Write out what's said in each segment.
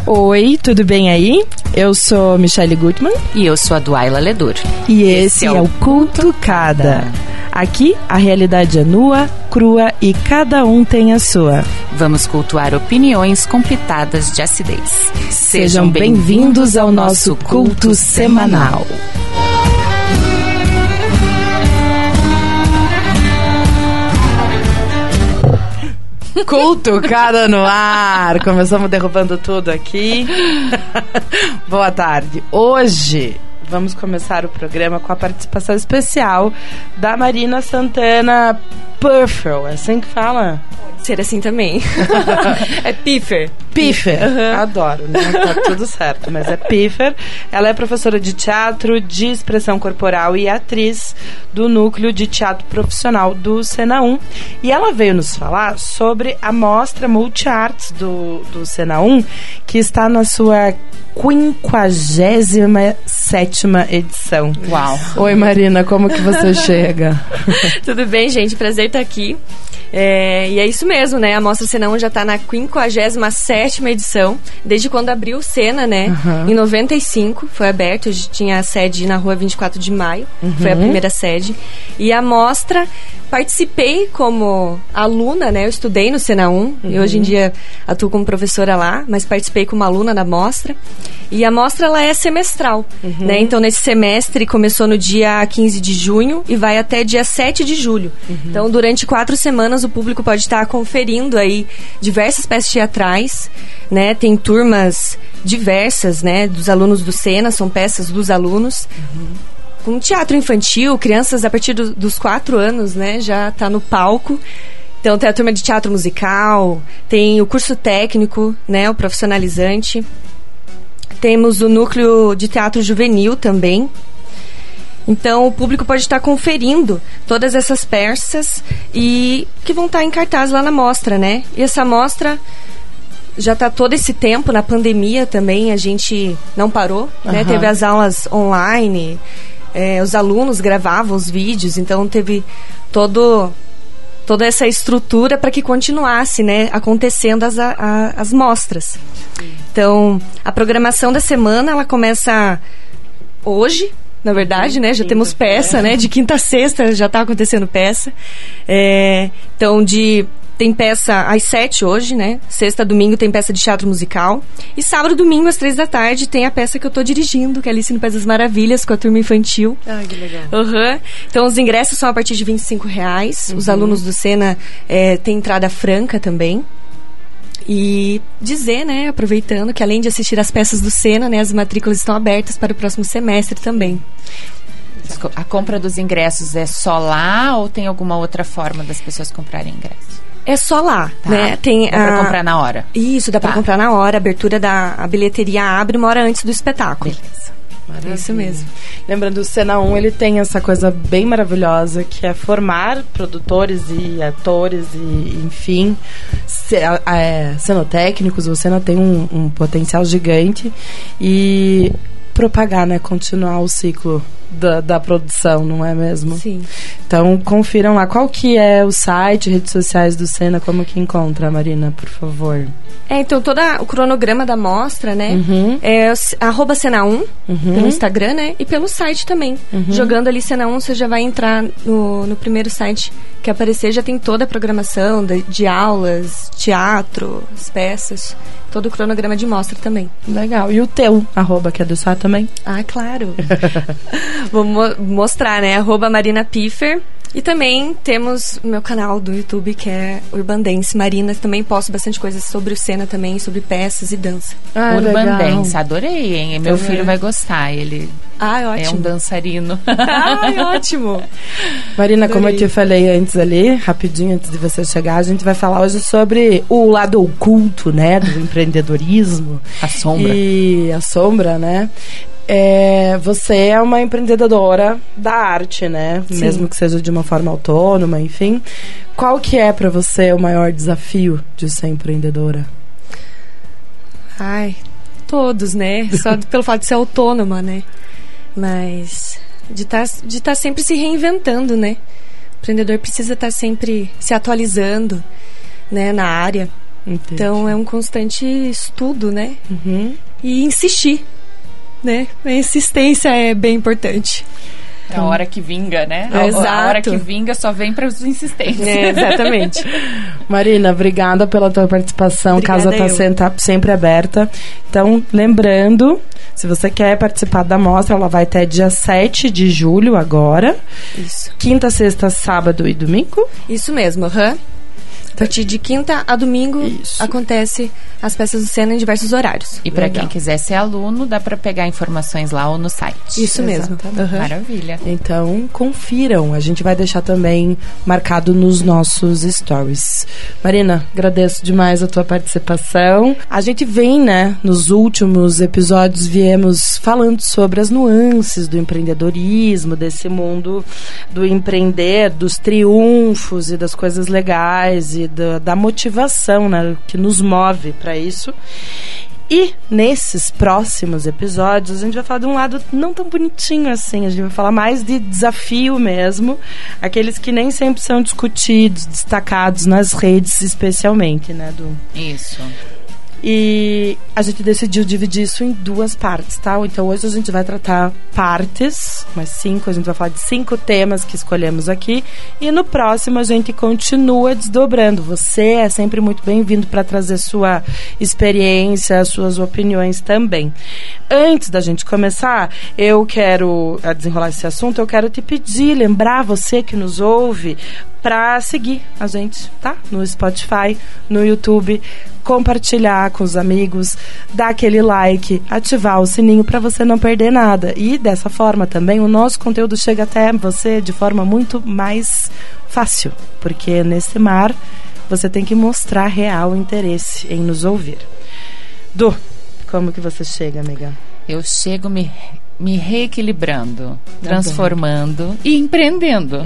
Oi, tudo bem aí? Eu sou Michele Gutmann. E eu sou a Duaila Ledur. E esse é o Cultucada. Aqui, a realidade é nua, crua e cada um tem a sua. Vamos cultuar opiniões com pitadas de acidez. Sejam bem-vindos ao nosso culto semanal. Cultucada no ar. Começamos derrubando tudo aqui. Boa tarde. Hoje vamos começar o programa com a participação especial da Marina Santana Puffer. É assim que fala? Ser assim também. É Piffer. Piffer, adoro, né? Tá tudo certo, mas é Piffer. Ela é professora de teatro, de expressão corporal e atriz do Núcleo de Teatro Profissional do Sena 1. E ela veio nos falar sobre a mostra Multiartes do Sena 1, que está na sua 57ª edição. Uau! Oi, Marina, como que você chega? Tudo bem, gente? Prazer estar aqui. E é isso mesmo, né? A Mostra Sena 1 já está na 57ª edição, desde quando abriu o Sena, né? Em 95 foi aberto, tinha a sede na rua 24 de maio, foi a primeira sede. E a mostra, participei como aluna, né? Eu estudei no Sena 1 e hoje em dia atuo como professora lá, mas participei como aluna da mostra. E a mostra, ela é semestral, né? Então, nesse semestre, começou no dia 15 de junho e vai até dia 7 de julho. Então, durante 4 semanas, o público pode estar conferindo aí diversas peças teatrais, né? Tem turmas diversas, né? Dos alunos do Sena, são peças dos alunos. Com teatro infantil, crianças a partir dos 4 anos, né? Já tá no palco. Então, tem a turma de teatro musical, tem o curso técnico, né? O profissionalizante. Temos o núcleo de teatro juvenil também. Então, o público pode estar conferindo todas essas peças e que vão estar em cartaz lá na mostra, né? E essa mostra já está todo esse tempo, na pandemia também, a gente não parou, né? Teve as aulas online, os alunos gravavam os vídeos, então teve toda essa estrutura para que continuasse, né, acontecendo as mostras. Então, a programação da semana, ela começa hoje, na verdade, né? Já temos peça, né? De quinta a sexta já está acontecendo peça. Então, tem peça às 7 hoje, né? Sexta, domingo tem peça de teatro musical. E sábado, domingo, às 3 da tarde, tem a peça que eu tô dirigindo, que é Alice no País das Maravilhas, com a turma infantil. Ah, que legal. Então, os ingressos são a partir de R$25. Os alunos do Sena têm entrada franca também. E dizer, né, aproveitando, que além de assistir as peças do Sena, né, as matrículas estão abertas para o próximo semestre também. A compra dos ingressos é só lá ou tem alguma outra forma das pessoas comprarem ingressos? É só lá, né? Dá pra comprar na hora? Isso, dá pra comprar na hora. A abertura a bilheteria abre 1 hora antes do espetáculo. Beleza. Maravilha. Isso mesmo. Lembrando, o Sena 1, ele tem essa coisa bem maravilhosa, que é formar produtores e atores e, enfim, cenotécnicos. O Sena tem um potencial gigante e propagar, né? Continuar o ciclo da produção, não é mesmo? Sim. Então, confiram lá. Qual que é o site, redes sociais do Sena? Como que encontra, Marina, por favor? Então, todo o cronograma da mostra, né? É @Sena1 pelo Instagram, né? E pelo site também. Jogando ali Sena 1, você já vai entrar no primeiro site que aparecer. Já tem toda a programação de aulas, teatro, as peças. Todo o cronograma de mostra também. Legal. E o teu @ que é do Sá também? Ah, claro. Vou mostrar, né? @Marina Piffer. E também temos o meu canal do YouTube, que é Urban Dance Marina. Também posto bastante coisas sobre o Sena também, sobre peças e dança. Urban Dance, adorei, hein? Meu filho vai gostar, ele ótimo. É um dançarino. Ótimo. Marina, adorei. Como eu te falei antes ali, rapidinho, antes de você chegar, a gente vai falar hoje sobre o lado oculto, né, do empreendedorismo. A sombra. E a sombra, né? Você é uma empreendedora da arte, né? Sim. Mesmo que seja de uma forma autônoma, enfim. Qual que é pra você o maior desafio de ser empreendedora? Todos, né? Só pelo fato de ser autônoma, né? Mas de tá sempre se reinventando, né? O empreendedor precisa estar sempre se atualizando, né, na área. Entendi. Então é um constante estudo, né? Uhum. E insistir, né? A insistência é bem importante. A hora que vinga, né? Exato. A hora que vinga só vem para os insistentes. Exatamente. Marina, obrigada pela tua participação. Obrigada, Casa está sempre aberta. Então, lembrando, se você quer participar da mostra, ela vai até dia 7 de julho agora. Isso. Quinta, sexta, sábado e domingo. Isso mesmo, A partir de quinta a domingo acontece as peças do Sena em diversos horários. E para quem quiser ser aluno, dá para pegar informações lá ou no site. Isso mesmo. Maravilha. Então, confiram. A gente vai deixar também marcado nos nossos stories. Marina, agradeço demais a tua participação. A gente vem, né, nos últimos episódios viemos falando sobre as nuances do empreendedorismo, desse mundo do empreender, dos triunfos e das coisas legais e da motivação, né, que nos move para isso. E nesses próximos episódios a gente vai falar de um lado não tão bonitinho assim, a gente vai falar mais de desafio mesmo, aqueles que nem sempre são discutidos, destacados nas redes especialmente, né, Isso. E a gente decidiu dividir isso em 2 partes, tá? Então hoje a gente vai tratar partes, umas 5, a gente vai falar de 5 temas que escolhemos aqui. E no próximo a gente continua desdobrando. Você é sempre muito bem-vindo para trazer sua experiência, suas opiniões também. Antes da gente começar, eu quero desenrolar esse assunto, eu quero te pedir, lembrar você que nos ouve, para seguir a gente, tá? No Spotify, no YouTube, compartilhar com os amigos, dar aquele like, ativar o sininho para você não perder nada. E dessa forma também o nosso conteúdo chega até você de forma muito mais fácil, porque nesse mar você tem que mostrar real interesse em nos ouvir. Du, como que você chega, amiga? Eu chego me reequilibrando, transformando e empreendendo.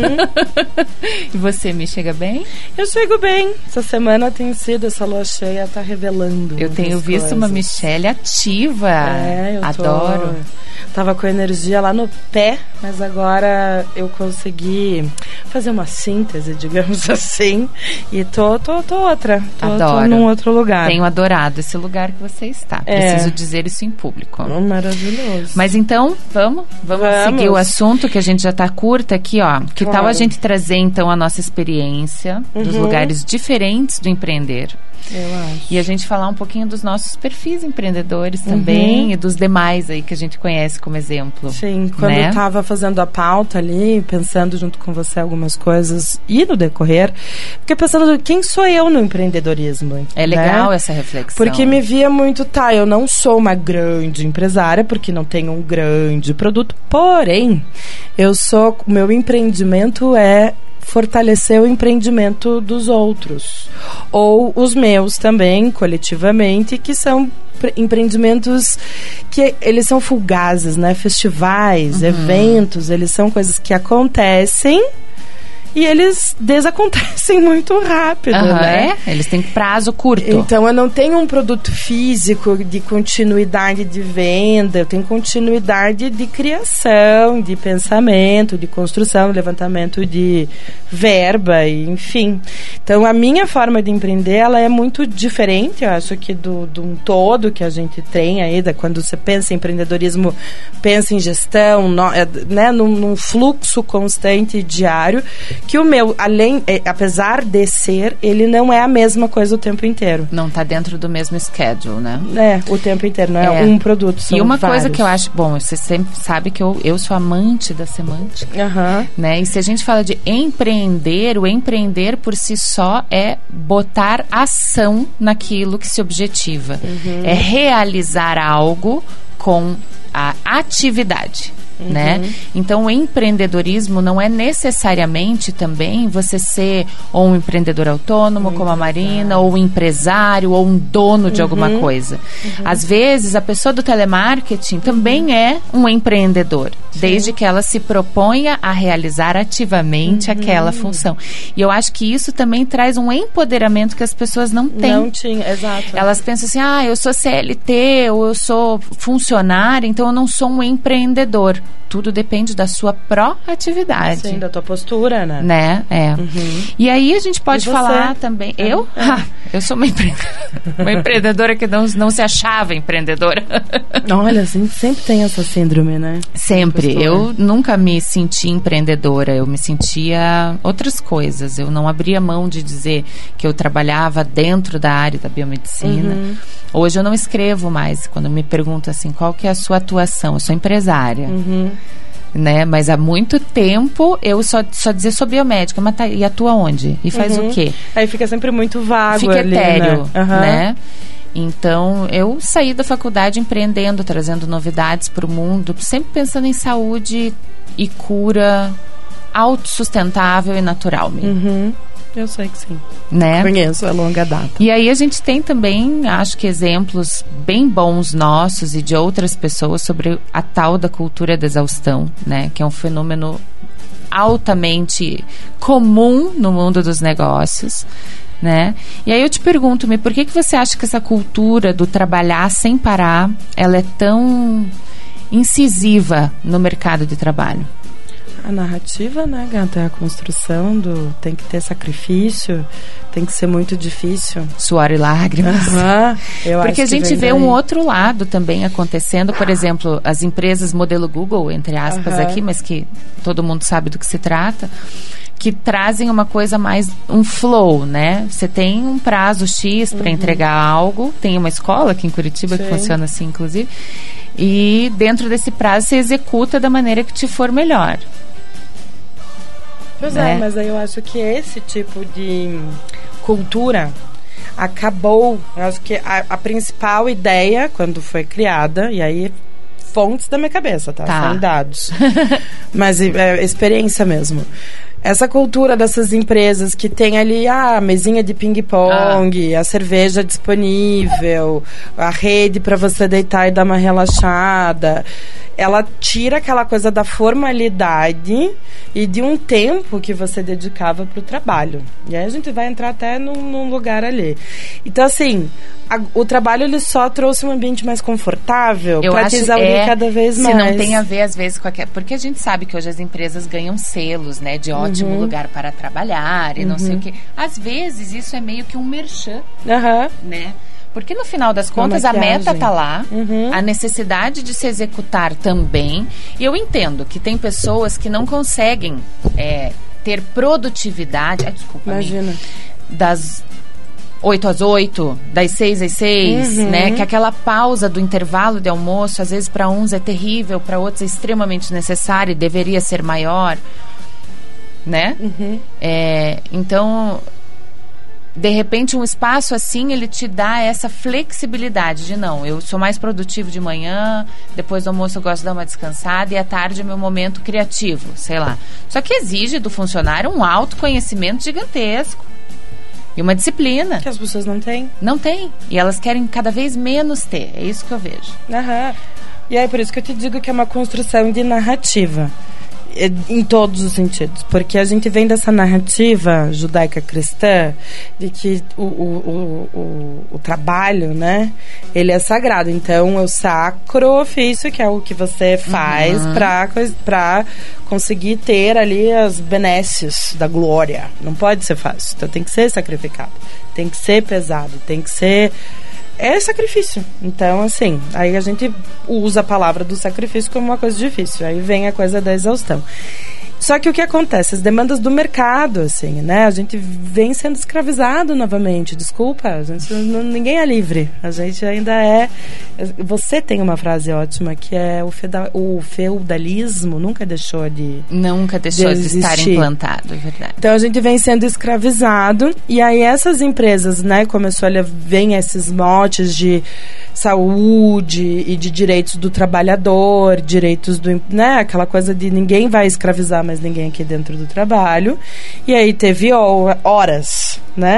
E você me chega bem? Eu chego bem. Essa semana tem sido, essa lua cheia tá revelando. Eu tenho visto coisas. Uma Michelle ativa. Eu adoro. Tava com a energia lá no pé, mas agora eu consegui fazer uma síntese, digamos assim, e tô outra. Tô num outro lugar. Tenho adorado esse lugar que você está. Preciso dizer isso em público. Maravilhoso. Mas então, vamos seguir o assunto, que a gente já tá curta aqui, ó. Que tal a gente trazer, então, a nossa experiência dos lugares diferentes do empreender? Eu acho. E a gente falar um pouquinho dos nossos perfis empreendedores também e dos demais aí que a gente conhece como exemplo. Sim, quando eu tava fazendo a pauta ali, pensando junto com você algumas coisas e no decorrer, fiquei pensando quem sou eu no empreendedorismo. É legal essa reflexão. Porque me via muito, eu não sou uma grande empresária, porque não tenho um grande produto, porém, o meu empreendimento é fortalecer o empreendimento dos outros. Ou os meus também, coletivamente, que são empreendimentos que eles são fugazes, né? Festivais, eventos, eles são coisas que acontecem e eles desacontecem muito rápido, né? Eles têm prazo curto. Então, eu não tenho um produto físico de continuidade de venda, eu tenho continuidade de criação, de pensamento, de construção, levantamento de verba, enfim. Então, a minha forma de empreender, ela é muito diferente, eu acho que do um todo que a gente tem aí, quando você pensa em empreendedorismo, pensa em gestão, né, num fluxo constante diário, que o meu, apesar de ser, ele não é a mesma coisa o tempo inteiro. Não está dentro do mesmo schedule, né? O tempo inteiro, não é um produto, são E uma vários. coisa que eu acho, você sempre sabe que eu sou amante da semântica, né? E se a gente fala de empreender, o empreender por si só é botar ação naquilo que se objetiva. É realizar algo com a atividade. Né? Então o empreendedorismo não é necessariamente também você ser ou um empreendedor autônomo como a Marina, ou um empresário, ou um dono de alguma coisa. Às vezes a pessoa do telemarketing também é um empreendedor. desde que ela se proponha a realizar ativamente aquela função. E eu acho que isso também traz um empoderamento que as pessoas não têm. Não tinha, exato. Elas pensam assim, eu sou CLT, ou eu sou funcionária, então eu não sou um empreendedor. Tudo depende da sua proatividade. Sim, da tua postura, né? E aí a gente pode falar também... Eu? Eu sou uma empreendedora que não se achava empreendedora. Olha, sempre tem essa síndrome, né? Sempre. Eu nunca me senti empreendedora. Eu me sentia outras coisas. Eu não abria mão de dizer que eu trabalhava dentro da área da biomedicina. Hoje eu não escrevo mais. Quando me perguntam assim, qual que é a sua atuação? Eu sou empresária. Né? Mas há muito tempo eu só dizia sou biomédica, mas e atua onde? E faz o quê? Aí fica sempre muito vago. Fica ali, etéreo, né? Então, eu saí da faculdade empreendendo, trazendo novidades para o mundo, sempre pensando em saúde e cura autossustentável e natural mesmo. Eu sei que sim. Né? Conheço a longa data. E aí a gente tem também, acho que exemplos bem bons nossos e de outras pessoas sobre a tal da cultura da exaustão, né? Que é um fenômeno altamente comum no mundo dos negócios, né? E aí eu te pergunto, por que você acha que essa cultura do trabalhar sem parar, ela é tão incisiva no mercado de trabalho? A narrativa, né, Gata? É a construção do... Tem que ter sacrifício, tem que ser muito difícil. Suor e lágrimas. Porque a gente vê um outro lado também acontecendo. Por exemplo, as empresas modelo Google, entre aspas aqui, mas que todo mundo sabe do que se trata, que trazem uma coisa mais, um flow, né? Você tem um prazo X para entregar algo. Tem uma escola aqui em Curitiba que funciona assim, inclusive. E dentro desse prazo você executa da maneira que te for melhor. Pois é, mas aí eu acho que esse tipo de cultura acabou. Eu acho que a principal ideia, quando foi criada, e aí fontes da minha cabeça, tá? São dados. Mas é experiência mesmo. Essa cultura dessas empresas que tem ali a mesinha de ping-pong, a cerveja disponível, a rede para você deitar e dar uma relaxada, ela tira aquela coisa da formalidade e de um tempo que você dedicava para o trabalho. E aí a gente vai entrar até num lugar ali. Então, assim, o trabalho ele só trouxe um ambiente mais confortável para te exaurir cada vez mais. Se não tem a ver, às vezes, com porque a gente sabe que hoje as empresas ganham selos, né, de ótimo lugar para trabalhar e não sei o quê. Às vezes, isso é meio que um merchan, né? Porque no final das contas a meta tá lá, a necessidade de se executar também. E eu entendo que tem pessoas que não conseguem ter produtividade. Imagina. Das 8 às 8, das 6 às 6, né? Que aquela pausa do intervalo de almoço, às vezes para uns é terrível, para outros é extremamente necessário e deveria ser maior, né? Então, de repente, um espaço assim, ele te dá essa flexibilidade de não, eu sou mais produtivo de manhã, depois do almoço eu gosto de dar uma descansada e à tarde é meu momento criativo, sei lá. Só que exige do funcionário um autoconhecimento gigantesco e uma disciplina. Que as pessoas não têm. Não têm. E elas querem cada vez menos ter. É isso que eu vejo. E aí, por isso que eu te digo que é uma construção de narrativa. Em todos os sentidos, porque a gente vem dessa narrativa judaica cristã de que o trabalho, né, ele é sagrado, então é o sacro ofício, que é o que você faz para conseguir ter ali as benesses da glória. Não pode ser fácil, então tem que ser sacrificado, tem que ser pesado, tem que ser... É sacrifício. Então, assim, aí a gente usa a palavra do sacrifício como uma coisa difícil. Aí vem a coisa da exaustão. Só que o que acontece? As demandas do mercado, assim, né? A gente vem sendo escravizado novamente. Desculpa, ninguém é livre. A gente ainda é... Você tem uma frase ótima que é o feudalismo nunca deixou de... Nunca deixou de estar implantado, é verdade. Então a gente vem sendo escravizado e aí essas empresas, né, vem esses motes de saúde e de direitos do trabalhador, direitos do... né, aquela coisa de ninguém vai escravizar mais ninguém aqui dentro do trabalho. E aí teve horas, né?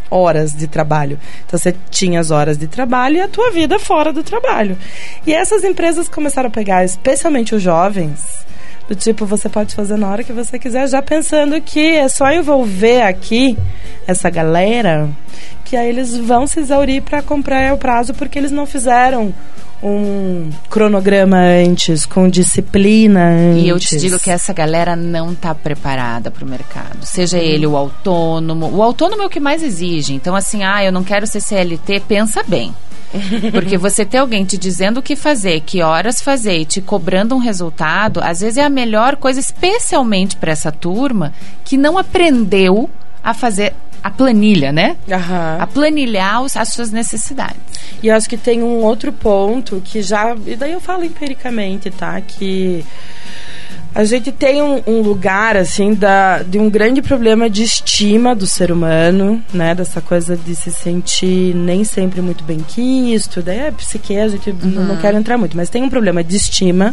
horas de trabalho. Então você tinha as horas de trabalho e a tua vida fora do trabalho. E essas empresas começaram a pegar, especialmente os jovens, do tipo, você pode fazer na hora que você quiser, já pensando que é só envolver aqui essa galera, que aí eles vão se exaurir para comprar o prazo, porque eles não fizeram um cronograma antes, com disciplina antes. E eu te digo que essa galera não está preparada para o mercado. Seja ele o autônomo. O autônomo é o que mais exige. Então, assim, eu não quero ser CLT, pensa bem. Porque você ter alguém te dizendo o que fazer, que horas fazer e te cobrando um resultado, às vezes é a melhor coisa, especialmente para essa turma que não aprendeu a fazer a planilha, né? Uhum. A planilhar as suas necessidades. E eu acho que tem um outro ponto que já... E daí eu falo empiricamente, tá? Que a gente tem um lugar, assim, de um grande problema de estima do ser humano, né? Dessa coisa de se sentir nem sempre muito bem quisto. Daí é psique, a gente não quer entrar muito. Mas tem um problema de estima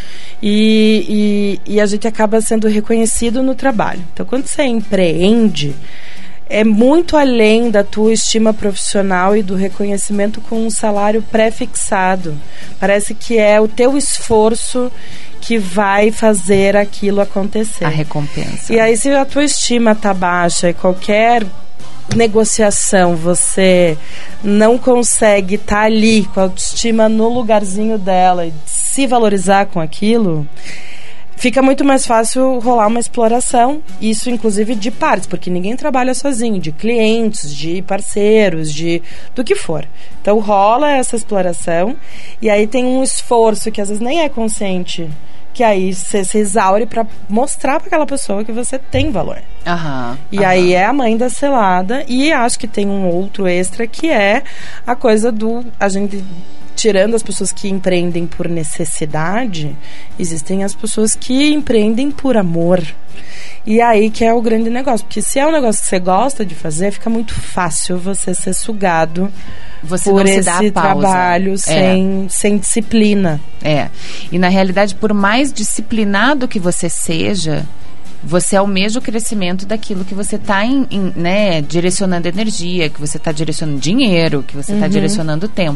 e a gente acaba sendo reconhecido no trabalho. Então, quando você empreende, é muito além da tua estima profissional e do reconhecimento com um salário pré-fixado. Parece que é o teu esforço que vai fazer aquilo acontecer. A recompensa. E aí, se a tua estima tá baixa e qualquer negociação você não consegue estar ali com a autoestima no lugarzinho dela e se valorizar com aquilo, fica muito mais fácil rolar uma exploração, isso inclusive de partes, porque ninguém trabalha sozinho, de clientes, de parceiros, do que for. Então rola essa exploração e aí tem um esforço que às vezes nem é consciente, que aí você se exaure para mostrar para aquela pessoa que você tem valor. Aí é a mãe da selada. E acho que tem um outro extra, que é a coisa a gente... Tirando as pessoas que empreendem por necessidade, existem as pessoas que empreendem por amor. E aí que é o grande negócio. Porque se é um negócio que você gosta de fazer, fica muito fácil você ser sugado por esse trabalho sem disciplina. E na realidade, por mais disciplinado que você seja, você almeja o crescimento daquilo que você está direcionando energia, que você está direcionando dinheiro, que você está direcionando tempo.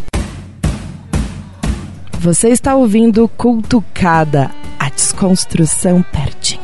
Você está ouvindo Cutucada, a desconstrução pertinho.